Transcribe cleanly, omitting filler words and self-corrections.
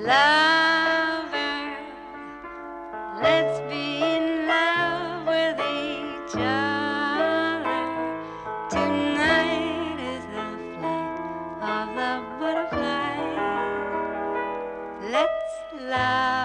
Lover, let's be in love with each other. Tonight is the flight of the butterfly. Let's love.